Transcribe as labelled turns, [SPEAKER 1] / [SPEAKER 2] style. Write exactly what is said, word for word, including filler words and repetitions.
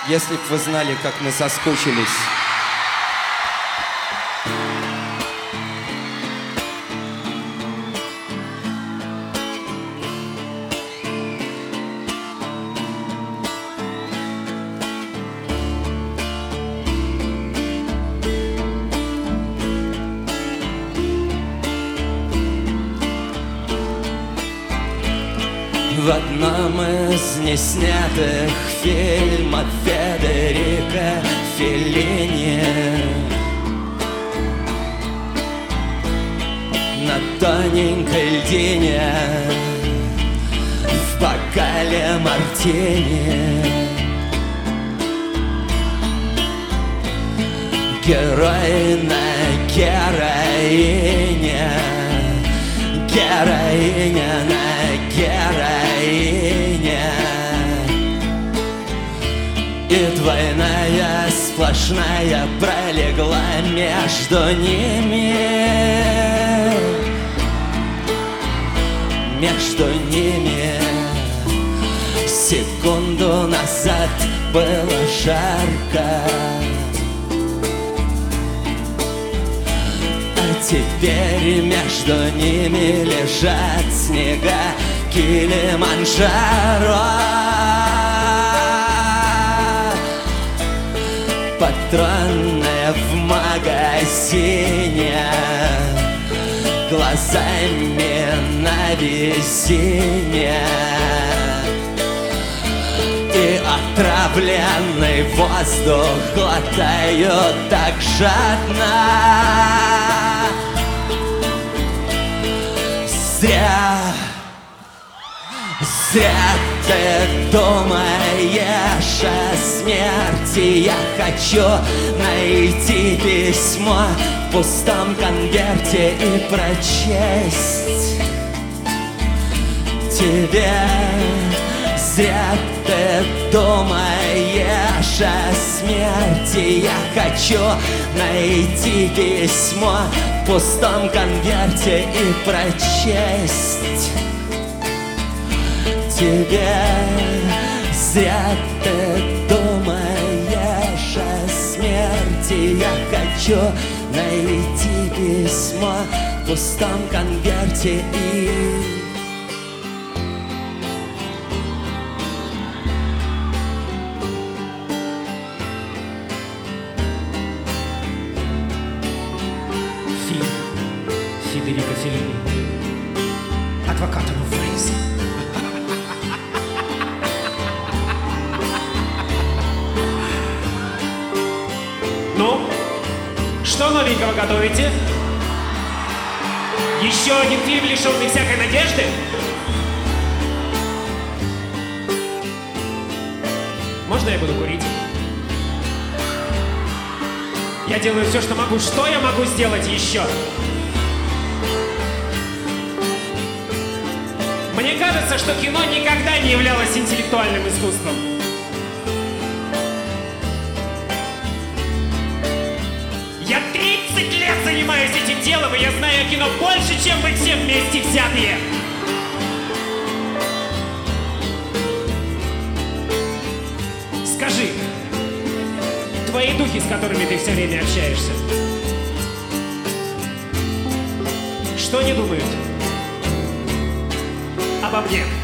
[SPEAKER 1] Если б вы знали, как мы соскучились. В одном из неснятых фильмов Федерико Феллини на тоненькой льдине в бокале мартини герой на героине, героиня на героине, и двойная сплошная пролегла между ними, между ними. Секунду назад было жарко, теперь между ними лежат снега Килиманджаро. Патронная в магазине, глазами на весине, и отравленный воздух глотают так жадно. Зря, зря ты думаешь о смерти. Я хочу найти письмо в пустом конверте и прочесть тебе. Зря ты думаешь о смерти. Я хочу найти письмо в пустом конверте и прочесть тебе. Зря ты думаешь о смерти. Я хочу найти письмо в пустом конверте и...
[SPEAKER 2] Федерико Феллини, адвоката Фрейза. Ну, что новенького готовите? Еще один фильм, лишенный всякой надежды? Можно я буду курить? Я делаю все, что могу. Что я могу сделать еще? Мне кажется, что кино никогда не являлось интеллектуальным искусством. Я тридцать лет занимаюсь этим делом, и я знаю кино больше, чем вы все вместе взятые. Скажи, твои духи, с которыми ты все время общаешься, что они думают обо мне?